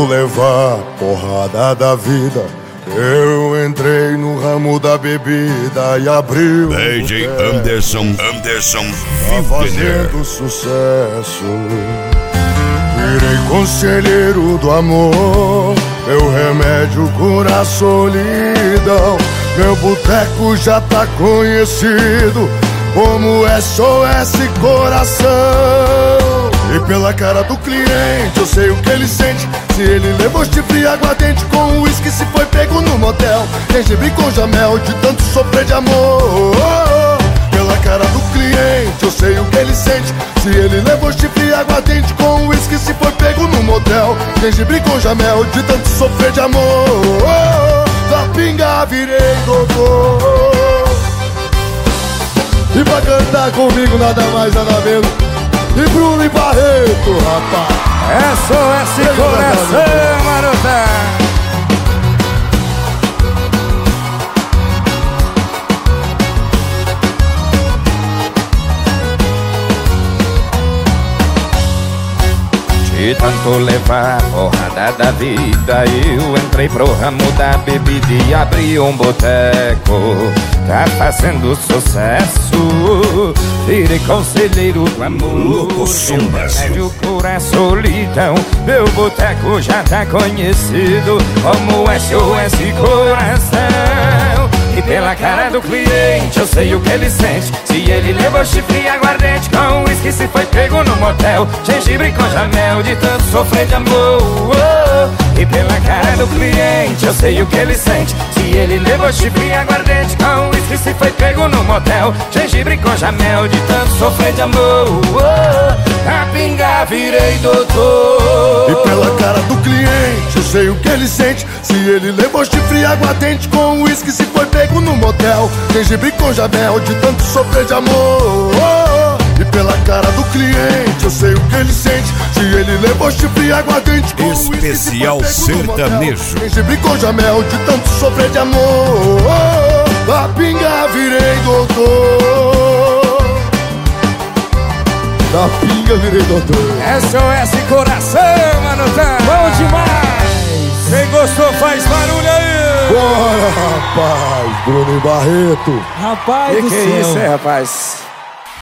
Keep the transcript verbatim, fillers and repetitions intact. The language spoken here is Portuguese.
levar porrada da vida, eu entrei no ramo da bebida e abri o D J Anderson, Anderson tá fazendo sucesso. Virei conselheiro do amor, meu remédio cura a solidão. Meu boteco já tá conhecido como S O S Coração. E pela cara do cliente eu sei o que ele sente. Se ele levou chifre e aguardente com uísque, se foi pego no motel, gengibre com jamel, de tanto sofrer de amor. Pela cara do cliente eu sei o que ele sente. Se ele levou chifre e aguardente com uísque, se foi pego no motel, gengibre com jamel, de tanto sofrer de amor. Da pinga virei doutor. E pra cantar comigo nada mais nada menos e Bruno e Barreto, rapaz. S O S Coração, marota. De tanto levar porrada da vida, eu entrei pro ramo da bebida e abri um boteco. Tá fazendo sucesso, virei conselheiro do amor. Remédio cura a solidão, meu boteco já tá conhecido como S O S Coração. E pela cara do cliente eu sei o que ele sente. Se ele levou chifre e aguardente com uísque, se foi pego no motel, gengibre com jamel, de tanto sofrer de amor. E pela cara do cliente eu sei o que ele sente. Se ele levou chifre e aguardente com uísque, se foi pego no motel, gengibre com jamel, de tanto sofrer de amor. A pinga virei doutor. E pela cara do cliente eu sei o que ele sente. Se ele levou chifre e aguardente com uísque, se foi pego no motel, gengibre com jamel, de tanto sofrer de amor. E pela cara do cliente eu sei o que ele sente. Se ele levou chifre e aguardente com especial uísque, se foi pego sertanejo, no motel, gengibre com jamel, de tanto sofrer de amor. Da pinga virei doutor. Da pinga virei doutor. S O S Coração, manotão. Bom demais. Quem gostou faz barulho aí. Bora, rapaz, Bruno e Barreto. Rapaz que do que céu. é isso aí, rapaz?